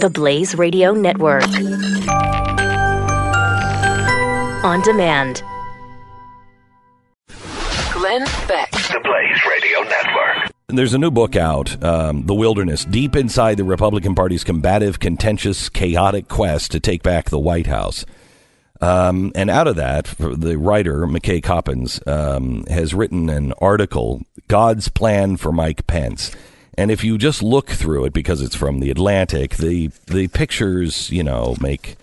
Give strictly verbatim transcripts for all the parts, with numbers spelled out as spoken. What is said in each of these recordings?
the Blaze Radio Network. On demand. Glenn Beck. The Blaze Radio Network. There's a new book out, um, The Wilderness, deep inside the Republican Party's combative, contentious, chaotic quest to take back the White House. Um, and out of that, the writer, McKay Coppins, um, has written an article, God's Plan for Mike Pence. And if you just look through it, because it's from The Atlantic, the the pictures, you know, make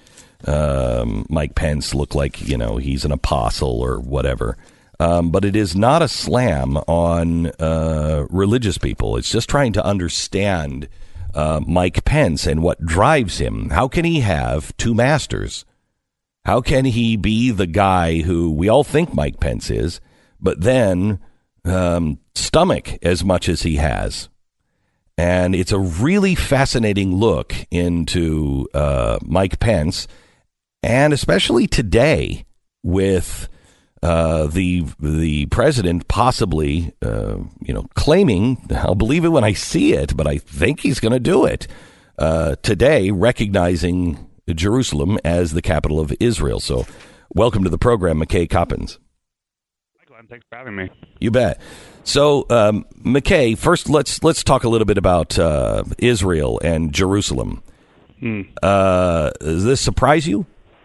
um, Mike Pence look like, you know, he's an apostle or whatever. Um, but it is not a slam on uh, religious people. It's just trying to understand uh, Mike Pence and what drives him. How can he have two masters? How can he be the guy who we all think Mike Pence is, but then um, stomach as much as he has? And it's a really fascinating look into uh, Mike Pence, and especially today with uh, the the president possibly, uh, you know, claiming, I'll believe it when I see it, but I think he's going to do it, uh, today, recognizing Jerusalem as the capital of Israel. So welcome to the program, McKay Coppins. Hi, Glenn. Thanks for having me. You bet. So, um, McKay, first let's let's talk a little bit about uh, Israel and Jerusalem. Hmm. Uh, does this surprise you?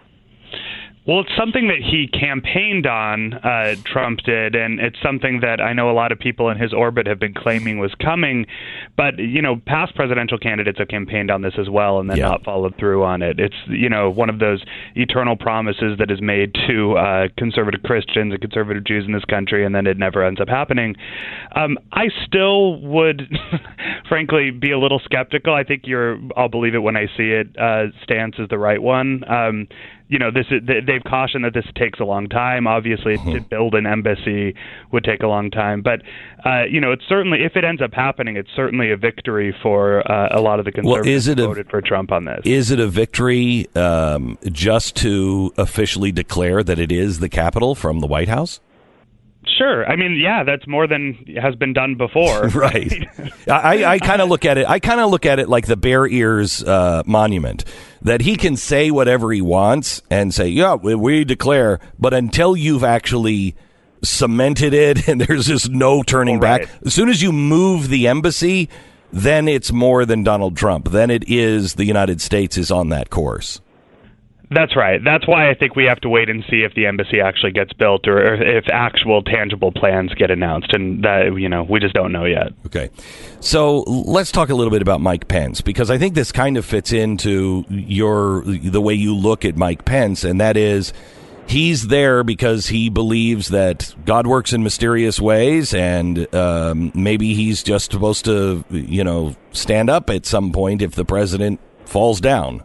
Well, it's something that he campaigned on, uh, Trump did, and it's something that I know a lot of people in his orbit have been claiming was coming. But, you know, past presidential candidates have campaigned on this as well and then yeah. not followed through on it. It's, you know, one of those eternal promises that is made to uh, conservative Christians and conservative Jews in this country, and then it never ends up happening. Um, I still would, frankly, be a little skeptical. I think your I'll believe it when I see it uh, stance is the right one. Um You know, this is, they've cautioned that this takes a long time. Obviously, to build an embassy would take a long time. But, uh, you know, it's certainly, if it ends up happening, it's certainly a victory for uh, a lot of the conservatives well, is it who a, voted for Trump on this. Is it a victory um, just to officially declare that it is the capital from the White House? Sure. I mean, yeah, that's more than has been done before. Right. I, I kind of look at it. I kind of look at it like the Bear Ears uh, monument, that he can say whatever he wants and say, yeah, we, we declare. But until you've actually cemented it and there's just no turning oh, right. back, as soon as you move the embassy, then it's more than Donald Trump. Then it is the United States is on that course. That's right. That's why I think we have to wait and see if the embassy actually gets built or if actual tangible plans get announced. And that, you know, we just don't know yet. Okay. So let's talk a little bit about Mike Pence, because I think this kind of fits into your the way you look at Mike Pence. And that is, he's there because he believes that God works in mysterious ways, and um, maybe he's just supposed to, you know, stand up at some point if the president falls down.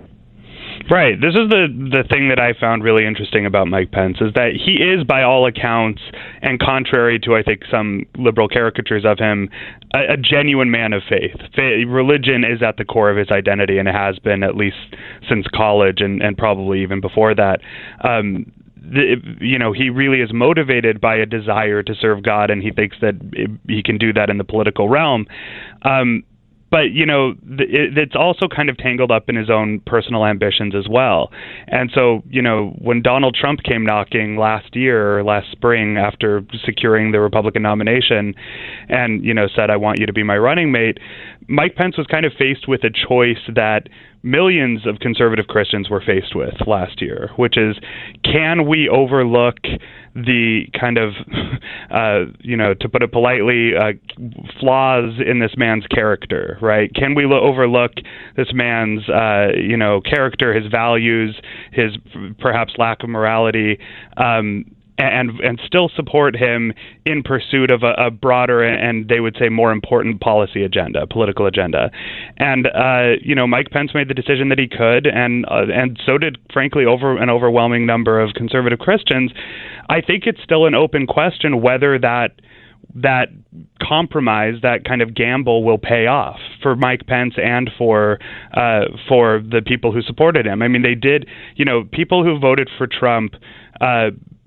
Right. This is the the thing that I found really interesting about Mike Pence, is that he is, by all accounts, and contrary to, I think, some liberal caricatures of him, a, a genuine man of faith. Fa- religion is at the core of his identity, and it has been at least since college and, and probably even before that. Um, The, you know, he really is motivated by a desire to serve God, and he thinks that it, he can do that in the political realm. Um, but, you know, it, it's also kind of tangled up in his own personal ambitions as well. And so, you know, when Donald Trump came knocking last year, or last spring, after securing the Republican nomination and, you know, said, I want you to be my running mate, Mike Pence was kind of faced with a choice that millions of conservative Christians were faced with last year, which is, can we overlook the kind of, uh, you know, to put it politely, uh, flaws in this man's character, right? Can we lo- overlook this man's, uh, you know, character, his values, his perhaps lack of morality, um, and and still support him in pursuit of a, a broader and, they would say, more important policy agenda, political agenda. And, uh, you know, Mike Pence made the decision that he could, and uh, and so did, frankly, over an overwhelming number of conservative Christians. I think it's still an open question whether that that compromise, that kind of gamble, will pay off for Mike Pence and for uh, for the people who supported him. I mean, they did, you know, people who voted for Trump uh,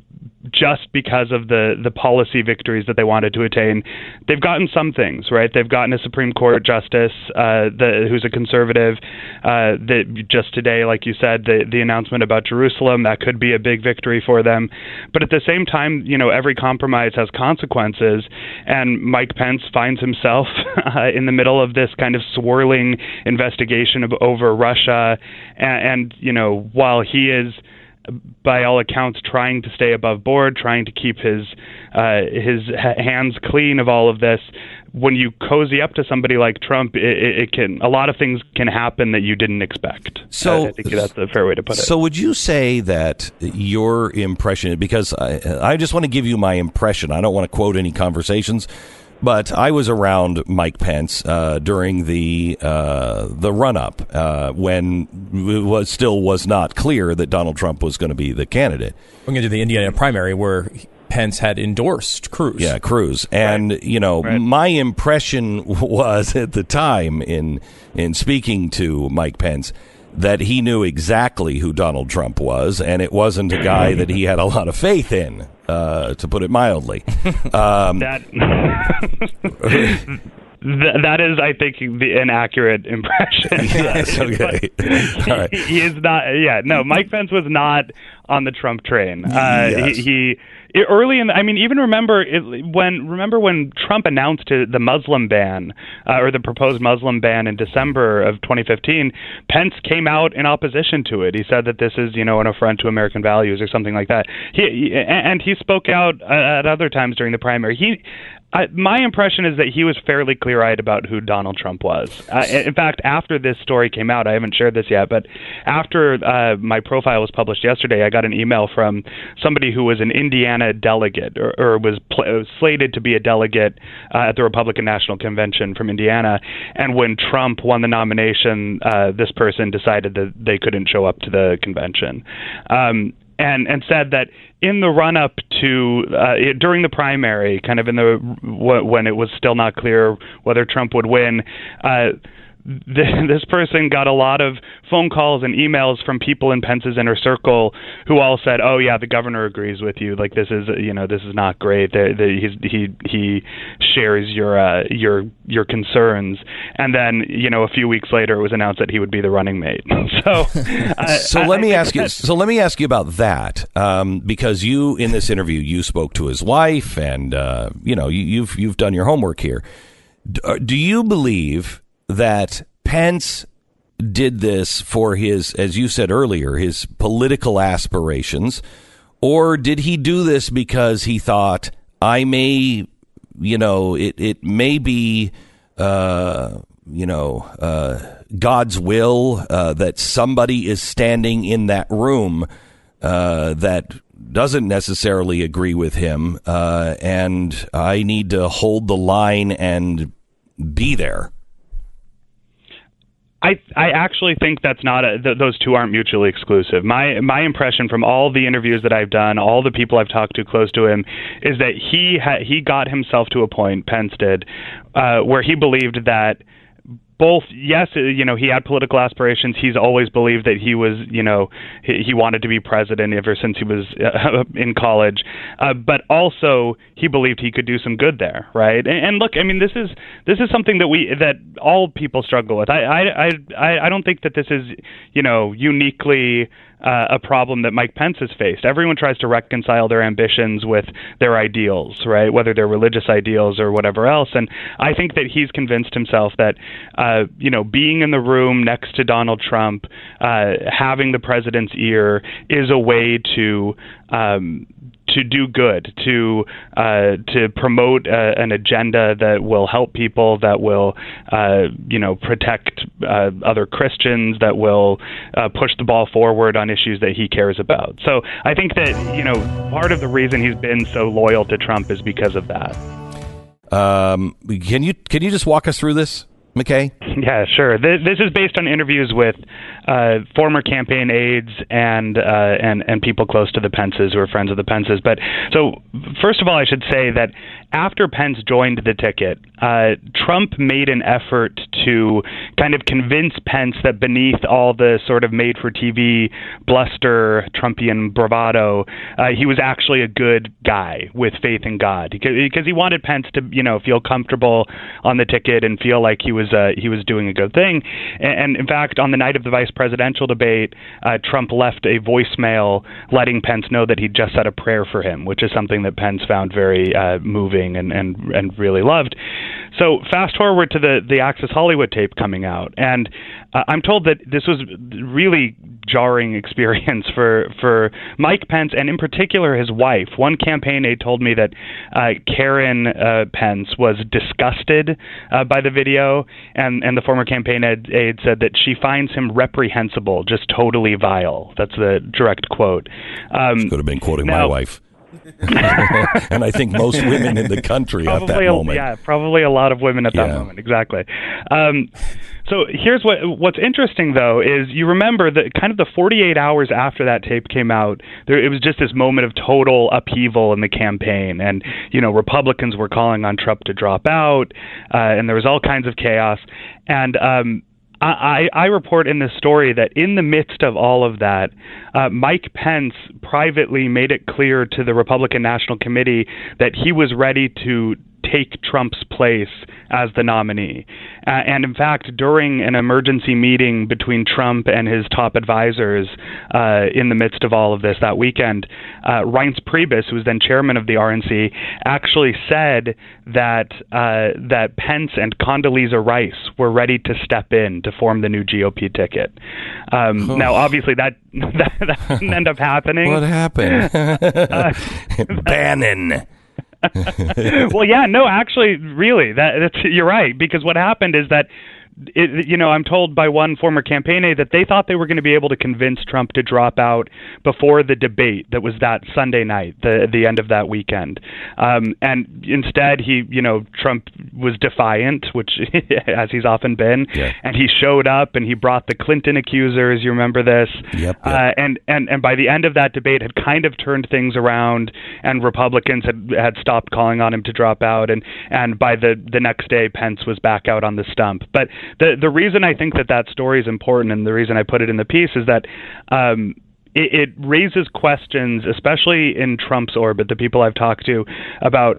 just because of the, the policy victories that they wanted to attain. They've gotten some things, right? They've gotten a Supreme Court justice uh, the, who's a conservative. Uh, that just today, like you said, the, the announcement about Jerusalem, that could be a big victory for them. But at the same time, you know, every compromise has consequences, and Mike Pence finds himself uh, in the middle of this kind of swirling investigation of, over Russia. And, and, you know, while he is, by all accounts, trying to stay above board, trying to keep his uh, his hands clean of all of this, when you cozy up to somebody like Trump, it, it can a lot of things can happen that you didn't expect. So I think that's a fair way to put it. So would you say that your impression, because I, I just want to give you my impression, I don't want to quote any conversations, but I was around Mike Pence uh, during the uh, the run-up uh, when it was still was not clear that Donald Trump was going to be the candidate. We're going to do the Indiana primary where Pence had endorsed Cruz. Yeah, Cruz. And, right. you know, right. my impression was at the time in in speaking to Mike Pence that he knew exactly who Donald Trump was, and it wasn't a guy that he had a lot of faith in, uh, to put it mildly. Um, that Th- that is, I think, the, an accurate impression. Yes, okay. All right. He, he is not, yeah, no, Mike Pence was not on the Trump train. Uh, yes. He, he early in, I mean, even remember it, when remember when Trump announced the Muslim ban uh, or the proposed Muslim ban in December of twenty fifteen, Pence came out in opposition to it. He said that this is, you know, an affront to American values or something like that. He, he and he spoke out at other times during the primary. He. I, my impression is that he was fairly clear-eyed about who Donald Trump was. Uh, in fact, after this story came out, I haven't shared this yet, but after uh, my profile was published yesterday, I got an email from somebody who was an Indiana delegate or, or was pl- slated to be a delegate uh, at the Republican National Convention from Indiana. And when Trump won the nomination, uh, this person decided that they couldn't show up to the convention. Um, and and said that in the run-up to, uh, it, during the primary, kind of in the, w- when it was still not clear whether Trump would win, uh, th- this person got a lot of phone calls and emails from people in Pence's inner circle who all said, "Oh yeah, the governor agrees with you. Like this is, you know, this is not great. The, the, he's, he he shares your uh, your your concerns." And then, you know, a few weeks later, it was announced that he would be the running mate. so, uh, so I, let me I ask you. that, So let me ask you about that, um, because you in this interview you spoke to his wife, and uh, you know you, you've you've done your homework here. Do you believe that Pence did this for his, as you said earlier, his political aspirations, or did he do this because he thought, I may, you know, it, it may be, uh, you know, uh, God's will uh, that somebody is standing in that room uh, that doesn't necessarily agree with him, uh, and I need to hold the line and be there? I I actually think that's not a, th- those two aren't mutually exclusive. My my impression from all the interviews that I've done, all the people I've talked to close to him, is that he ha- he got himself to a point, Pence did, uh, where he believed that both, yes, you know, he had political aspirations. He's always believed that he was, you know, he, he wanted to be president ever since he was uh, in college. Uh, but also, he believed he could do some good there, right? And, and look, I mean, this is this is something that we that all people struggle with. I I I I don't think that this is, you know, uniquely Uh, a problem that Mike Pence has faced. Everyone tries to reconcile their ambitions with their ideals, right? Whether they're religious ideals or whatever else. And I think that he's convinced himself that, uh, you know, being in the room next to Donald Trump, uh, having the president's ear is a way to um, to do good, to uh, to promote uh, an agenda that will help people, that will, uh, you know, protect uh, other Christians, that will uh, push the ball forward on issues that he cares about. So I think that, you know, part of the reason he's been so loyal to Trump is because of that. Um, can you can you just walk us through this, McKay? Yeah, sure. This, this is based on interviews with uh, former campaign aides and uh, and and people close to the Pences who are friends of the Pences. But so first of all, I should say that after Pence joined the ticket, uh, Trump made an effort to kind of convince Pence that beneath all the sort of made-for-T V bluster, Trumpian bravado, uh, he was actually a good guy with faith in God, because he wanted Pence to, you know, feel comfortable on the ticket and feel like he was uh, he was doing a good thing. And, and in fact, on the night of the vice presidential debate, uh, Trump left a voicemail letting Pence know that he'd just said a prayer for him, which is something that Pence found very uh, moving and, and, and really loved. So fast forward to the, the Access Hollywood tape coming out, and uh, I'm told that this was really jarring experience for, for Mike Pence, and in particular his wife. One campaign aide told me that uh, Karen uh, Pence was disgusted uh, by the video, and, and the former campaign aide, aide said that she finds him reprehensible, just totally vile. That's the direct quote. Um, Could have been quoting now, my wife. And I think most women in the country probably at that a, moment. Yeah, probably a lot of women at that Yeah. moment. Exactly. Um, so here's what what's interesting, though, is you remember that kind of the forty-eight hours after that tape came out, there, it was just this moment of total upheaval in the campaign. And, you know, Republicans were calling on Trump to drop out, uh, and there was all kinds of chaos. And um I, I report in this story that in the midst of all of that, uh, Mike Pence privately made it clear to the Republican National Committee that he was ready to take Trump's place as the nominee. Uh, and in fact, during an emergency meeting between Trump and his top advisors uh, in the midst of all of this that weekend, uh, Reince Priebus, who was then chairman of the R N C, actually said that uh, that Pence and Condoleezza Rice were ready to step in to form the new G O P ticket. Um, oh. Now, obviously, that, that, that didn't end up happening. What happened? uh, Bannon. Well, yeah, no, actually, really, that, that's, you're right, because what happened is that, it, you know, I'm told by one former campaign aide that they thought they were going to be able to convince Trump to drop out before the debate that was that Sunday night, the the end of that weekend. Um, and instead, he, you know, Trump was defiant, which, as he's often been, yeah. and he showed up and he brought the Clinton accusers. You remember this? Yep. yep. Uh, and, and, and by the end of that debate, had kind of turned things around, and Republicans had had stopped calling on him to drop out. And, and by the, the next day, Pence was back out on the stump. But The the reason I think that that story is important, and the reason I put it in the piece, is that um, it, it raises questions, especially in Trump's orbit, the people I've talked to, about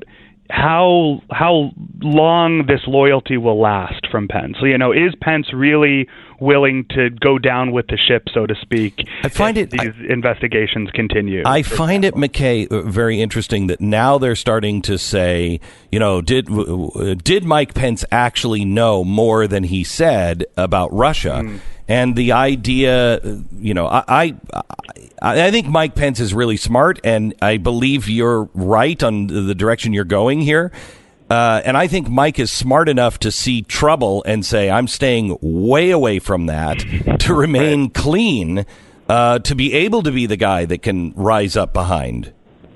how how long this loyalty will last from Pence. So, you know, is Pence really willing to go down with the ship, so to speak, I find if it, these I, investigations continue? I find it, McKay, very interesting that now they're starting to say, you know, did did Mike Pence actually know more than he said about Russia? Mm. And the idea, you know, I, I I think Mike Pence is really smart, and I believe you're right on the direction you're going here. Uh, and I think Mike is smart enough to see trouble and say, I'm staying way away from that to remain right. clean, uh, to be able to be the guy that can rise up behind.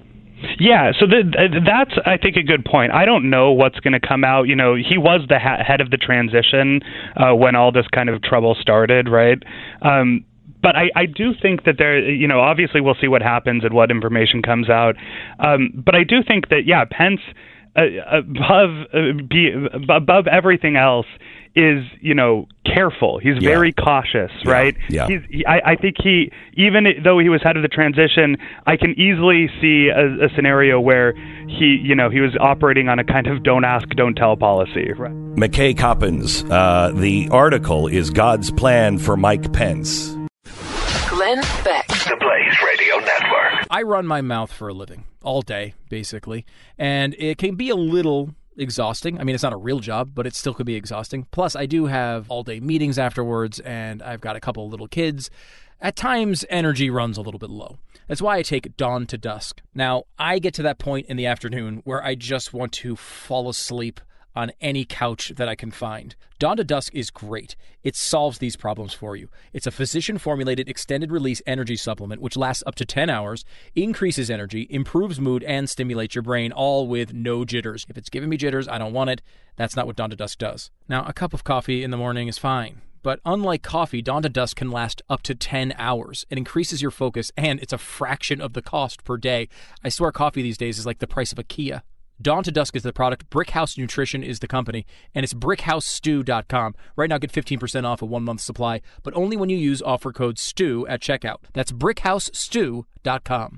Yeah, so the, that's, I think, a good point. I don't know what's going to come out. You know, he was the ha- head of the transition uh, when all this kind of trouble started, right? Um, but I, I do think that there, you know, obviously we'll see what happens and what information comes out. Um, but I do think that, yeah, Pence, uh, above uh, be, above everything else, is, you know, careful. He's yeah. very cautious, yeah. right? Yeah. He's, he, I, I think he, even though he was head of the transition, I can easily see a, a scenario where he, you know, he was operating on a kind of don't ask, don't tell policy. Right? McKay Coppins, uh, the article is God's Plan for Mike Pence. Glenn Beck. The Blaze Radio Network. I run my mouth for a living, all day, basically, and it can be a little exhausting. I mean, it's not a real job, but it still could be exhausting. Plus, I do have all-day meetings afterwards, and I've got a couple of little kids. At times, energy runs a little bit low. That's why I take dawn to dusk. Now, I get to that point in the afternoon where I just want to fall asleep on any couch that I can find. Dawn to Dusk is great. It solves these problems for you. It's a physician-formulated extended-release energy supplement which lasts up to ten hours, increases energy, improves mood, and stimulates your brain, all with no jitters. If it's giving me jitters, I don't want it. That's not what Dawn to Dusk does. Now, a cup of coffee in the morning is fine. But unlike coffee, Dawn to Dusk can last up to ten hours. It increases your focus, and it's a fraction of the cost per day. I swear coffee these days is like the price of a Kia. Dawn to Dusk is the product. Brickhouse Nutrition is the company, and it's brick house stew dot com. Right now, get fifteen percent off a one-month supply, but only when you use offer code STEW at checkout. That's brick house stew dot com.